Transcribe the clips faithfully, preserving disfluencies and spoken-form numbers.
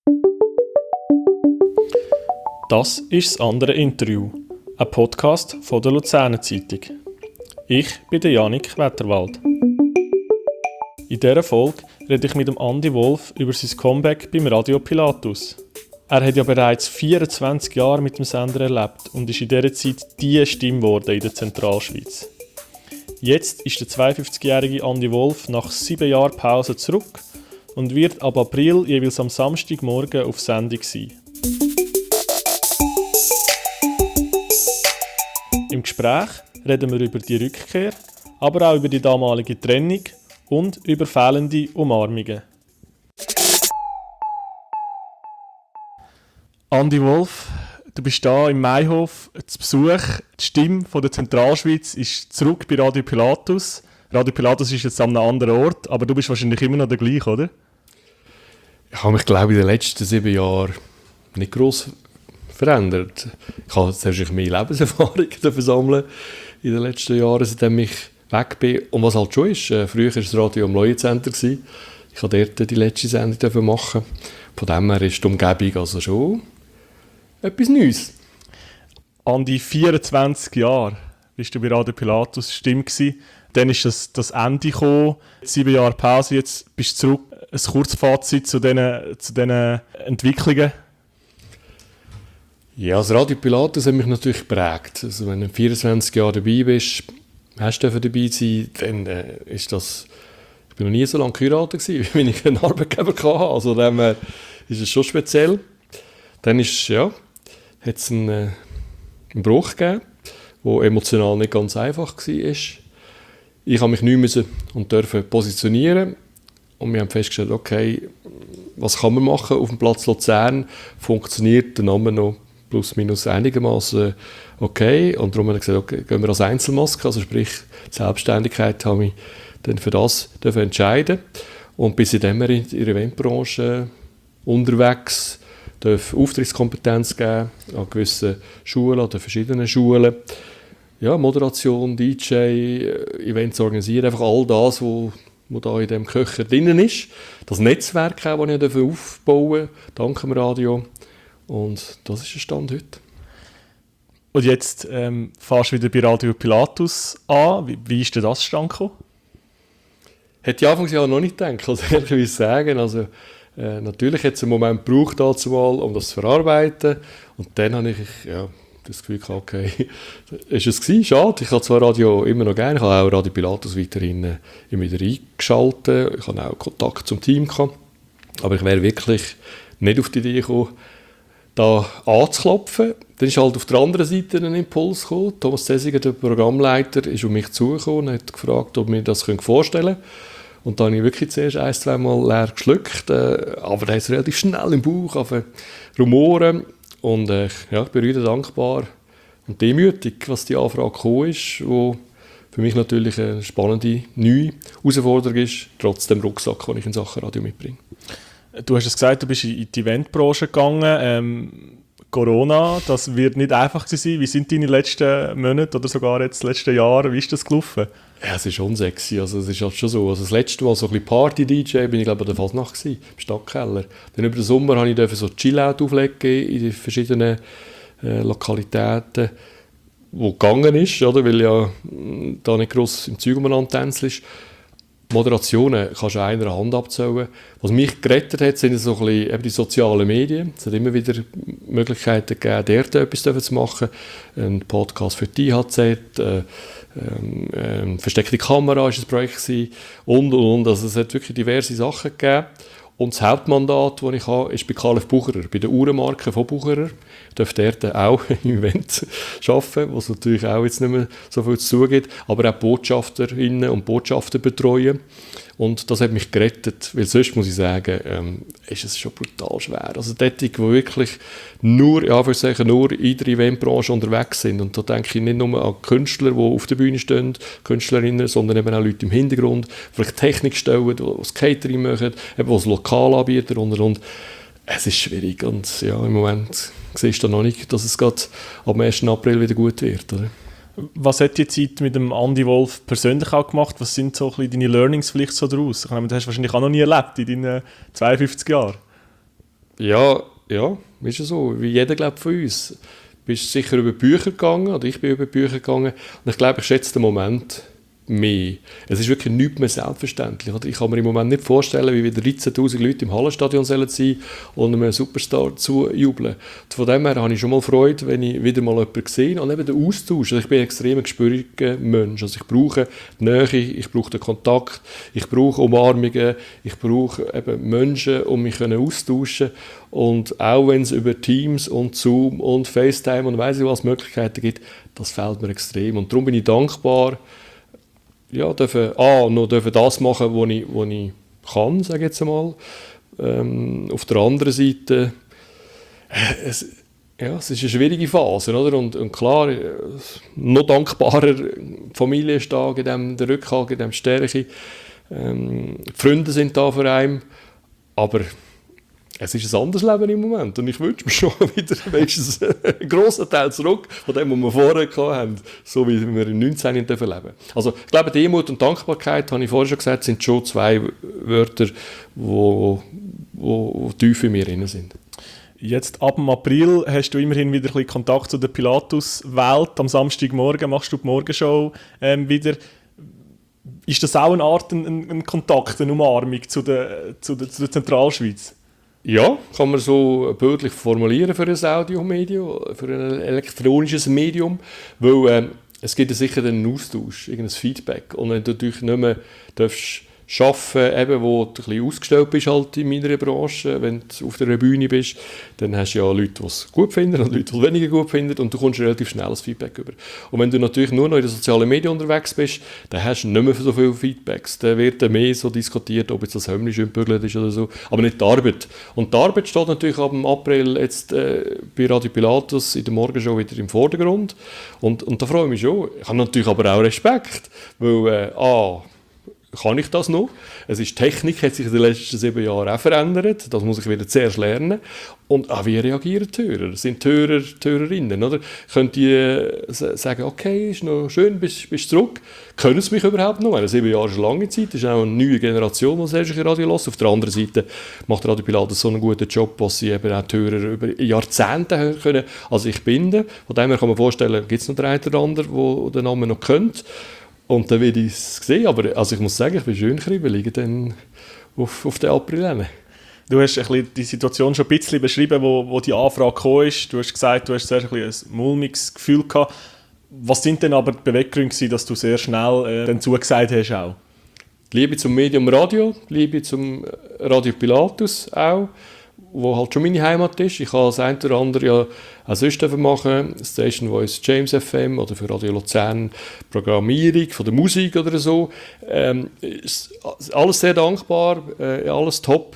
Das ist das andere Interview, ein Podcast von der Luzerner Zeitung. Ich bin der Janik Wetterwald. In dieser Folge rede ich mit dem Andi Wolf über sein Comeback beim Radio Pilatus. Er hat ja bereits vierundzwanzig Jahre mit dem Sender erlebt und ist in dieser Zeit die Stimme geworden in der Zentralschweiz. Jetzt ist der zweiundfünfzigjährige Andi Wolf nach sieben Jahren Pause zurück und wird ab April jeweils am Samstagmorgen auf Sendung sein. Im Gespräch reden wir über die Rückkehr, aber auch über die damalige Trennung und über fehlende Umarmungen. Andi Wolf, du bist hier im Maihof zu Besuch. Die Stimme von der Zentralschweiz ist zurück bei Radio Pilatus. Radio Pilatus ist jetzt an einem anderen Ort, aber du bist wahrscheinlich immer noch der gleiche, oder? Ich habe mich, glaube ich, in den letzten sieben Jahren nicht gross verändert. Ich habe zuerst mehr Lebenserfahrung sammeln in den letzten Jahren, seitdem ich weg bin. Und was halt schon ist, äh, früher war das Radio am Leuenzentrum. Ich durfte dort die letzte Sendung machen. Von dem her ist die Umgebung also schon etwas Neues. Andi, vierundzwanzig Jahre bist du bei Radio Pilatus Stimme gewesen. Dann ist das, das Ende gekommen. Sieben Jahre Pause, jetzt bist du zurück. Ein Kurzfazit zu diesen, zu diesen Entwicklungen. Ja, das Radio Pilatus hat mich natürlich geprägt. Also wenn du vierundzwanzig Jahre dabei bist, hast du dabei sein, dann äh, ist das... Ich war noch nie so lange geheiratet, wie ich einen Arbeitgeber hatte. Also dem äh, ist es schon speziell. Dann ist, ja, hat es einen, äh, einen Bruch gegeben, der emotional nicht ganz einfach war. Ich habe mich nicht müssen und dürfen positionieren. Und wir haben festgestellt, okay, was kann man machen auf dem Platz Luzern? Funktioniert der Name noch plus minus einigermaßen okay? Und darum haben wir gesagt, okay, gehen wir als Einzelmaske, also sprich Selbstständigkeit, habe ich dann für das dürfen entscheiden. Und bis in dem in der Eventbranche unterwegs, darf Auftrittskompetenz geben an gewissen Schulen, an verschiedenen Schulen. Ja, Moderation, D J, Events organisieren, einfach all das, was wo da in diesem Köcher drin ist. Das Netzwerk, das ich aufbauen durfte, dank dem Radio. Und das ist der Stand heute. Und jetzt ähm, fährst du wieder bei Radio Pilatus an. Wie, wie ist denn das Stand gekommen? Hätte ich anfangs ja noch nicht gedacht, also ehrlich sagen. Also, äh, natürlich hat es einen Moment gebraucht, dazu mal, um das zu verarbeiten. Und dann habe ich ja, das Gefühl gehabt, okay, ist es gewesen, schade. Ich habe zwar Radio immer noch gerne, ich habe auch Radio Pilatus weiterhin äh, immer wieder eingeschaltet. Ich habe auch Kontakt zum Team gehabt. Aber ich wäre wirklich nicht auf die Idee gekommen, da anzuklopfen. Dann ist halt auf der anderen Seite ein Impuls gekommen. Thomas Zesiger, der Programmleiter, ist auf mich zugekommen und hat gefragt, ob wir mir das vorstellen können. Und da habe ich wirklich zuerst ein, zwei Mal leer geschluckt. Äh, aber da ist es relativ schnell im Bauch auf Rumoren. Und äh, ja, ich bin wieder dankbar und demütig, was die Anfrage gekommen ist, wo für mich natürlich eine spannende, neue Herausforderung ist, trotz dem Rucksack, den ich in Sachen Radio mitbringe. Du hast es gesagt, du bist in die Eventbranche gegangen. Ähm, Corona, das wird nicht einfach sein. Wie sind deine letzten Monate oder sogar jetzt letzten Jahre? Wie ist das gelaufen? Ja, es ist schon sexy. Also, es ist halt schon so. Also, das letzte Mal so ein bisschen Party-D J bin ich, glaube ich, an der Fasnacht gewesen, im Stadtkeller. Dann über den Sommer habe ich so Chill-Out auflegen in den verschiedenen äh, Lokalitäten, wo gegangen ist, oder? Weil ja mh, da nicht gross im Zeug umeinander tänzelst. Moderationen kannst du einer Hand abzählen. Was mich gerettet hat, sind so ein bisschen eben die sozialen Medien. Es hat immer wieder Möglichkeiten gegeben, dort etwas zu machen. Ein Podcast für die I H Z, äh, ähm, versteckte Kamera war ein Projekt gewesen, und, und, und. Also es hat wirklich diverse Sachen gegeben. Und das Hauptmandat, das ich habe, ist bei K F Bucherer, bei der Uhrenmarke von Bucherer. Ich darf dort auch im Event arbeiten, was natürlich auch jetzt nicht mehr so viel zu tun gibt, aber auch Botschafterinnen und Botschafter betreuen. Und das hat mich gerettet, weil sonst muss ich sagen, ähm, ist es schon brutal schwer. Also dort, die wirklich nur, ja, sagen, nur in der Eventbranche unterwegs sind. Und da denke ich nicht nur an Künstler, die auf der Bühne stehen, Künstlerinnen, sondern eben auch Leute im Hintergrund, vielleicht Technik stellen, die das Catering machen, eben das Lokalanbieter und, und. Es ist schwierig und ja, im Moment siehst du noch nicht, dass es gerade am ersten April wieder gut wird, oder? Was hat die Zeit mit dem Andi Wolf persönlich auch gemacht? Was sind so ein bisschen deine Learnings vielleicht so daraus? Ich meine, das hast du wahrscheinlich auch noch nie erlebt in deinen zweiundfünfzig Jahren. Ja, ja, ist ja so, wie jeder glaubt von uns. Du bist sicher über Bücher gegangen, oder ich bin über Bücher gegangen, und ich glaube, ich schätze den Moment mehr. Es ist wirklich nichts mehr selbstverständlich. Oder? Ich kann mir im Moment nicht vorstellen, wie wieder dreizehntausend Leute im Hallenstadion sein sollen und einem Superstar zujubeln. Von dem her habe ich schon mal Freude, wenn ich wieder mal jemanden sehe. Und eben den Austausch. Also ich bin ein extrem gespüriger Mensch. Also ich brauche die Nähe, ich brauche den Kontakt, ich brauche Umarmungen, ich brauche eben Menschen, um mich austauschen. Und auch wenn es über Teams und Zoom und FaceTime und weiss ich was Möglichkeiten gibt, das fehlt mir extrem. Und darum bin ich dankbar, ja, dürfen, ah, noch dürfen das machen, was ich, was ich kann, sage ich jetzt einmal. Ähm, auf der anderen Seite, äh, es, ja, es ist eine schwierige Phase, oder? Und, und klar, äh, noch dankbarer, die Familie ist da, in dem, der Rückhalt, in dem Stärke. Ähm, die Freunde sind da für einen, aber es ist ein anderes Leben im Moment und ich wünsche mir schon wieder wenigstens einen grossen Teil zurück von dem, was wir vorher hatten, so wie wir im neunzehnten leben dürfen. Also ich glaube, Demut und Dankbarkeit, habe ich vorher schon gesagt, sind schon zwei Wörter, die wo, wo, wo tief in mir drin sind. Jetzt ab dem April hast du immerhin wieder ein bisschen Kontakt zu der Pilatus-Welt. Am Samstagmorgen machst du die Morgenshow ähm, wieder. Ist das auch eine Art ein, ein Kontakt, eine Umarmung zu der, zu der, zu der Zentralschweiz? Ja, kann man so bildlich formulieren für ein Audiomedium, für ein elektronisches Medium, weil äh, es gibt ja sicher einen Austausch, irgendein Feedback. Und wenn du natürlich nicht mehr darfst arbeiten, eben, wo du ein bisschen ausgestellt bist halt in meiner Branche, wenn du auf der Bühne bist, dann hast du ja Leute, die es gut finden und Leute, die es weniger gut finden und du kommst relativ schnell das Feedback über. Und wenn du natürlich nur noch in den sozialen Medien unterwegs bist, dann hast du nicht mehr so viele Feedbacks. Dann wird dann mehr so diskutiert, ob jetzt das Hemd schön gebügelt ist oder so, aber nicht die Arbeit. Und die Arbeit steht natürlich ab dem April jetzt äh, bei Radio Pilatus in der Morgenshow wieder im Vordergrund und, und da freue ich mich schon. Ich habe natürlich aber auch Respekt, weil äh, ah, kann ich das noch? Es ist, die Technik hat sich in den letzten sieben Jahren auch verändert. Das muss ich wieder zuerst lernen. Und auch wie reagieren die Hörer? Sind die Hörer, die Hörerinnen? Oder? Können die äh, sagen, okay, ist noch schön, bist du zurück? Können sie mich überhaupt noch? Meine, sieben Jahre ist eine lange Zeit. Das ist auch eine neue Generation, die das Radio hört. Auf der anderen Seite macht Radio Pilatus so einen guten Job, dass sie eben auch die Hörer über Jahrzehnte hören können. Also ich bin. Von dem her kann man vorstellen, gibt es noch den einen oder anderen, der den Namen noch kennt. Und dann werde ich es sehen, aber also ich muss sagen, ich bin schön kribbelig dann auf, auf den April. Du hast ein bisschen die Situation schon ein bisschen beschrieben, wo, wo die Anfrage gekommen ist. Du hast gesagt, du hast sehr ein, ein mulmiges Gefühl gehabt. Was sind denn aber die Beweggründe, dass du sehr schnell äh, dann zugesagt hast auch? Die Liebe zum Medium Radio, die Liebe zum Radio Pilatus auch, wo halt schon meine Heimat ist. Ich habe das eine oder andere ja auch sonst machen, Station Voice James F M oder für Radio Luzern Programmierung von der Musik oder so. Ähm, alles sehr dankbar, äh, alles top.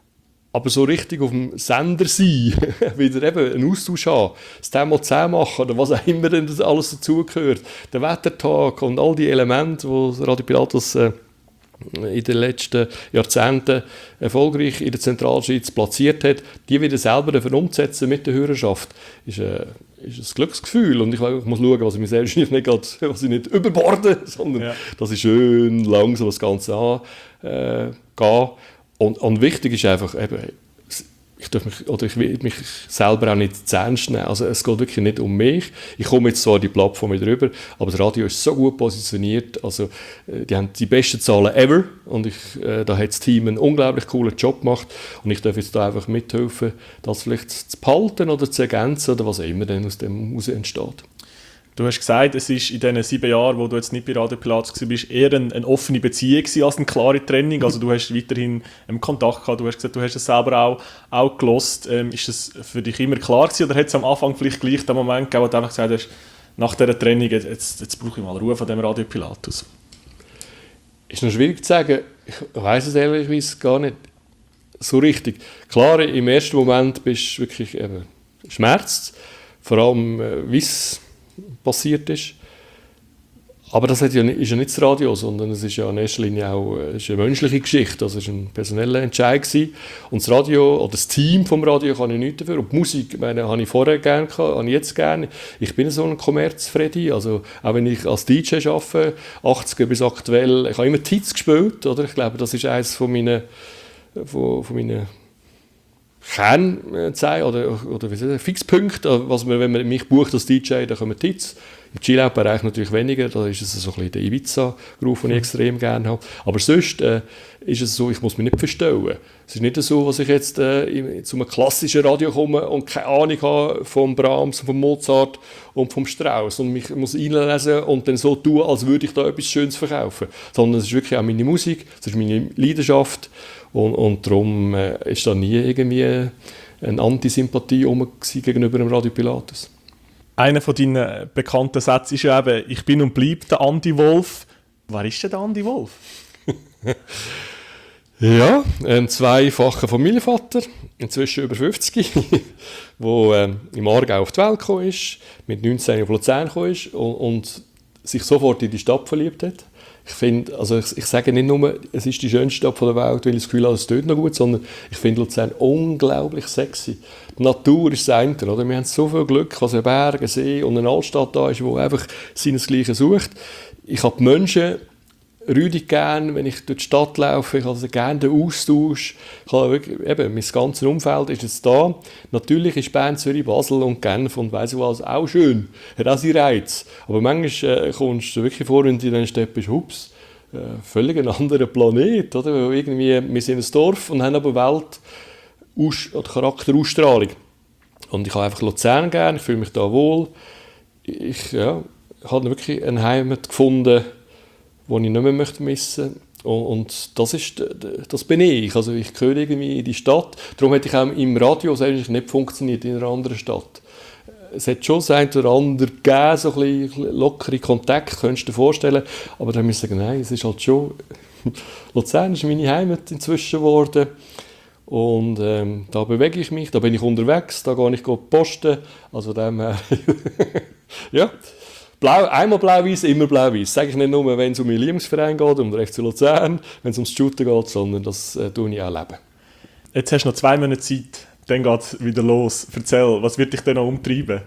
Aber so richtig auf dem Sender sein, wieder eben einen Austausch haben, das Thema zehn machen oder was auch immer denn das alles dazugehört, der Wettertag und all die Elemente, die Radio Pilatus äh, in den letzten Jahrzehnten erfolgreich in der Zentralschweiz platziert hat, die wieder selber umzusetzen mit der Hörerschaft, ist, äh, ist ein Glücksgefühl. Und ich, ich muss schauen, was ich mir selbst nicht, grad, was ich nicht überborde, sondern ja. dass ich schön langsam das Ganze angehe. Äh, und, und wichtig ist einfach, eben, ich darf mich, oder ich will mich selber auch nicht zu ernst nehmen. Also es geht wirklich nicht um mich. Ich komme jetzt zwar die Plattform wieder rüber, aber das Radio ist so gut positioniert. Also die haben die besten Zahlen ever und ich, äh, da hat das Team einen unglaublich coolen Job gemacht und ich darf jetzt da einfach mithelfen, das vielleicht zu behalten oder zu ergänzen oder was auch immer dann aus dem heraus entsteht. Du hast gesagt, es ist in diesen sieben Jahren, wo du jetzt nicht bei Radio Pilatus warst, eher eine, eine offene Beziehung als eine klare Trennung. Also du hast weiterhin einen Kontakt gehabt, du hast gesagt, du hast es selber auch, auch gelost. Ähm, ist das für dich immer klar gewesen oder hat es am Anfang vielleicht gleich den Moment gegeben, wo du einfach gesagt hast, nach dieser Trennung, jetzt, jetzt brauche ich mal Ruhe von dem Radio Pilatus? Ist noch schwierig zu sagen. Ich weiss es ehrlicherweise gar nicht so richtig. Klar, im ersten Moment bist du wirklich eben schmerzt, vor allem äh, wie es passiert ist. Aber das hat ja nicht, ist ja nicht das Radio, sondern es ist ja in erster Linie auch ist eine menschliche Geschichte. Das war ein personeller Entscheid gewesen. Und das Radio oder das Team vom Radio kann ich nichts dafür. Und die Musik, meine, habe ich vorher gerne gehabt, habe ich jetzt gerne. Ich bin so ein Kommerz-Freddy. Also auch wenn ich als D J arbeite, achtziger bis aktuell, ich habe immer die Hits gespielt. Oder? Ich glaube, das ist eines von meinen, von, von meinen Kernzeit oder, oder wie soll ich sagen, Fixpunkte, was man, wenn man mich bucht als D J, dann kommen die Hits. Im Chill-Out-Bereich natürlich weniger, da ist es so ein bisschen der Ibiza-Groove, den ich extrem gerne habe. Aber sonst äh, ist es so, ich muss mich nicht verstellen. Es ist nicht so, dass ich jetzt äh, zu einem klassischen Radio komme und keine Ahnung habe vom Brahms, vom Mozart und vom Strauss und mich muss einlesen und dann so tun, als würde ich da etwas Schönes verkaufen. Sondern es ist wirklich auch meine Musik, es ist meine Leidenschaft und, und darum äh, ist da nie irgendwie eine Antisympathie gegenüber dem Radio Pilatus. Einer von deinen bekannten Sätzen ist ja eben, ich bin und bleibe der Andi Wolf. Wer ist denn der Andi Wolf? Ja, ein zweifacher Familienvater, inzwischen über fünfzig, der ähm, im Aargau auf die Welt gekommen ist, mit neunzehn auf Luzern gekommen ist und, und sich sofort in die Stadt verliebt hat. Ich finde, also ich, ich sage nicht nur, es ist die schönste Stadt der Welt, weil ich das Gefühl habe, es tönt noch gut, sondern ich finde Luzern unglaublich sexy. Die Natur ist das eine, oder? Wir haben so viel Glück, dass ein Berg, ein See und eine Altstadt da ist, die einfach seinesgleichen sucht. Ich habe die Menschen rüdig gern, wenn ich durch die Stadt laufe, ich habe also gerne den Austausch. Ich habe wirklich, eben, mein ganzes Umfeld ist jetzt da. Natürlich ist Bern, Zürich, Basel und Genf und weiss ich was auch schön, hat auch seinen Reiz. Aber manchmal äh, kommst du wirklich vor, wenn du in diesen Städten bist, hups, äh, völlig ein anderer Planet, oder? Weil irgendwie, wir sind ein Dorf und haben aber Welt- oder Charakterausstrahlung. Und ich habe einfach Luzern gern, ich fühle mich da wohl. Ich ja, habe wirklich eine Heimat gefunden, die ich nicht mehr missen möchte. Und das, ist, das bin ich. Also ich gehöre irgendwie in die Stadt. Darum hätte ich auch im Radio eigentlich nicht funktioniert in einer anderen Stadt. Es hat schon das eine oder andere gegeben, so ein bisschen lockere Kontakte, könntest du dir vorstellen. Aber dann müssen wir sagen, nein, es ist halt schon... Luzern ist meine Heimat inzwischen geworden. Und ähm, da bewege ich mich, da bin ich unterwegs, da gehe ich posten. Also dem her... ja... Blau, einmal blau-weiß, immer blau-weiß. Sage ich nicht nur, wenn es um meinen Lieblingsverein geht, um den F C Luzern, wenn es ums Shooten geht, sondern das äh, tue ich auch leben. Jetzt hast du noch zwei Monate Zeit, dann geht es wieder los. Erzähl, was wird dich denn noch umtreiben?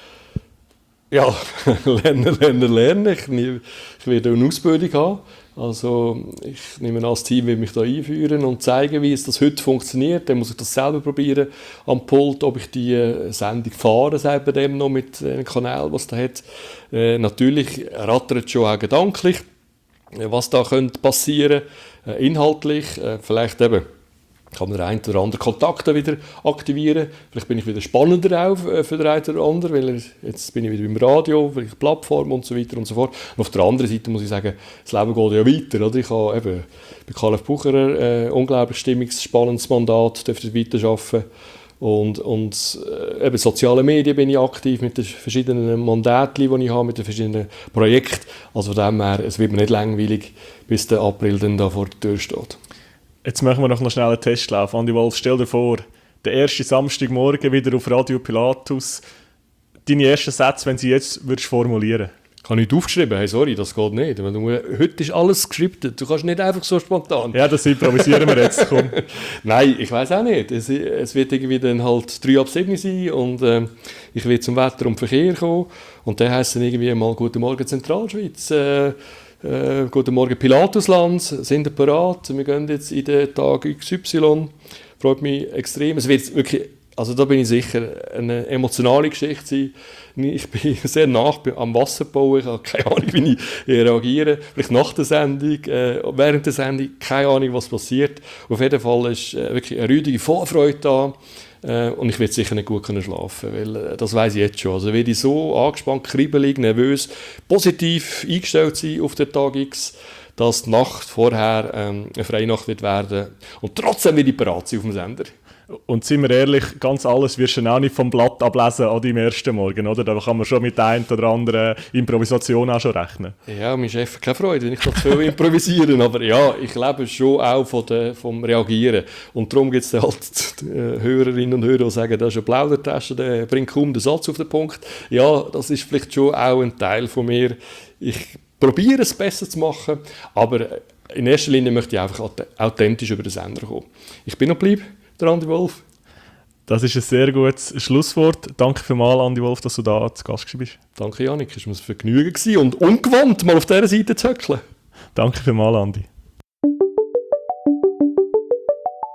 Ja, lernen, lernen, lernen. Ich, ich werde eine Ausbildung haben. Also ich nehme an, das Team will mich da einführen und zeigen, wie es das heute funktioniert. Dann muss ich das selber probieren am Pult, ob ich die äh, Sendung fahre, selber dem noch mit einem Kanal, was da hat. Äh, natürlich rattert schon auch gedanklich, äh, was da könnte passieren, äh, inhaltlich, äh, vielleicht eben. Kann man den einen oder anderen Kontakt wieder aktivieren. Vielleicht bin ich wieder spannender auch für den einen oder anderen, weil jetzt bin ich wieder beim Radio, vielleicht Plattform und so weiter und so fort. Und auf der anderen Seite muss ich sagen, das Leben geht ja weiter. Oder? Ich habe eben bei Karl F. Bucherer ein äh, unglaublich stimmungsspannendes Mandat, dürfte weiterarbeiten. Und, und äh, eben soziale Medien bin ich aktiv mit den verschiedenen Mandaten, die ich habe, mit den verschiedenen Projekten. Also von dem her, es wird mir nicht langweilig, bis der April dann da vor der Tür steht. Jetzt machen wir noch schnell einen Testlauf. Andi Wolf, stell dir vor, der erste Samstagmorgen wieder auf Radio Pilatus. Deine ersten Sätze, wenn sie jetzt würdest formulieren. Ich habe nicht aufgeschrieben, hey, sorry, das geht nicht. Du, heute ist alles gescriptet, du kannst nicht einfach so spontan. Ja, das improvisieren wir jetzt, komm. Nein, ich weiß auch nicht. Es, es wird irgendwie dann halt drei ab sieben sein und äh, ich werde zum Wetter und Verkehr kommen. Und dann heisst es dann irgendwie mal «Guten Morgen Zentralschweiz». Äh, Äh, guten Morgen Pilatusland, sind ihr bereit? Wir gehen jetzt in den Tag X Y. Freut mich extrem. Es wird wirklich, also da bin ich sicher, eine emotionale Geschichte sein. Ich bin sehr nah am Wasserbau, ich habe keine Ahnung, wie ich reagiere. Vielleicht nach der Sendung, äh, während der Sendung, keine Ahnung, was passiert. Auf jeden Fall ist äh, wirklich eine rüdige Vorfreude da. Äh, und ich werde sicher nicht gut können schlafen, weil äh, das weiss ich jetzt schon. Also werde ich so angespannt, kribbelig, nervös, positiv eingestellt sein auf den Tag X, dass die Nacht vorher ähm, eine Freinacht wird werden und trotzdem werde ich bereit sein auf dem Sender. Und sind wir ehrlich, ganz alles wirst du auch nicht vom Blatt ablesen an deinem ersten Morgen, oder? Da kann man schon mit der einen oder anderen Improvisation auch schon rechnen. Ja, mein Chef hat keine Freude, wenn ich das viel improvisieren, aber ja, ich lebe schon auch von der, vom Reagieren. Und darum gibt es halt die Hörerinnen und Hörer, die sagen, das ist eine Plaudertasche, der bringt kaum den Satz auf den Punkt. Ja, das ist vielleicht schon auch ein Teil von mir. Ich probiere es besser zu machen, aber in erster Linie möchte ich einfach authentisch über den Sender kommen. Ich bin noch geblieben. Der Andi Wolf. Das ist ein sehr gutes Schlusswort. Danke vielmals, Andi Wolf, dass du da zu Gast bist. Danke, Janik. Es war mir ein Vergnügen und ungewohnt, mal auf dieser Seite zu hückeln. Danke vielmals, Andi.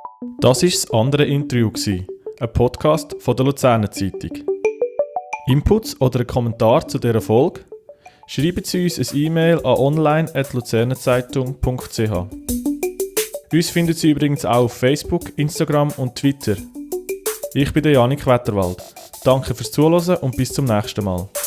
Das war das andere Interview, ein Podcast von der Luzerner Zeitung. Inputs oder ein Kommentar zu dieser Folge? Schreiben Sie uns ein E-Mail an online at luzernerzeitung punkt c h. Uns finden Sie übrigens auch auf Facebook, Instagram und Twitter. Ich bin der Janik Wetterwald. Danke fürs Zuhören und bis zum nächsten Mal.